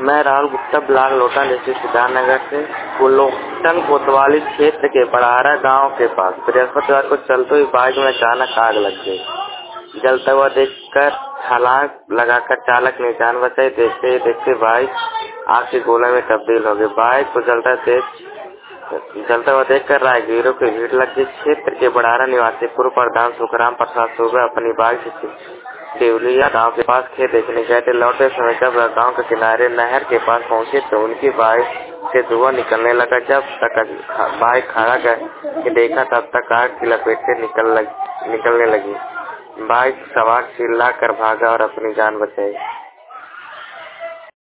मैं Rahul Gupta block Lota district Siddharthnagar से कुलोटन कोतवाली क्षेत्र के बड़ारा गांव के पास बृहस्पतिवार को चलते हुई बाइक में अचानक आग लग गई। जलता हुआ देखकर छलांग लगाकर चालक ने जान बचाई। देखते ही देखते बाइक आग के गोले में तब्दील हो गई। बाइक को जलता हुआ देखकर राहगीरों की भीड़ लग गई। क्षेत्र के बड़ारा निवासी पूर्व प्रधान सुखराम प्रसाद सुबह अपनी बाइक से देवलिया गांव के पास खेत देखने गए थे। लौटते समय जब वह गांव के किनारे नहर के पास पहुंचे तो उनकी बाइक से धुआं निकलने लगा। जब तक बाइक खड़ा करके देखा तब तक आग की लपेट से निकलने लगी। बाइक सवार चिल्ला कर भागा और अपनी जान बचाई।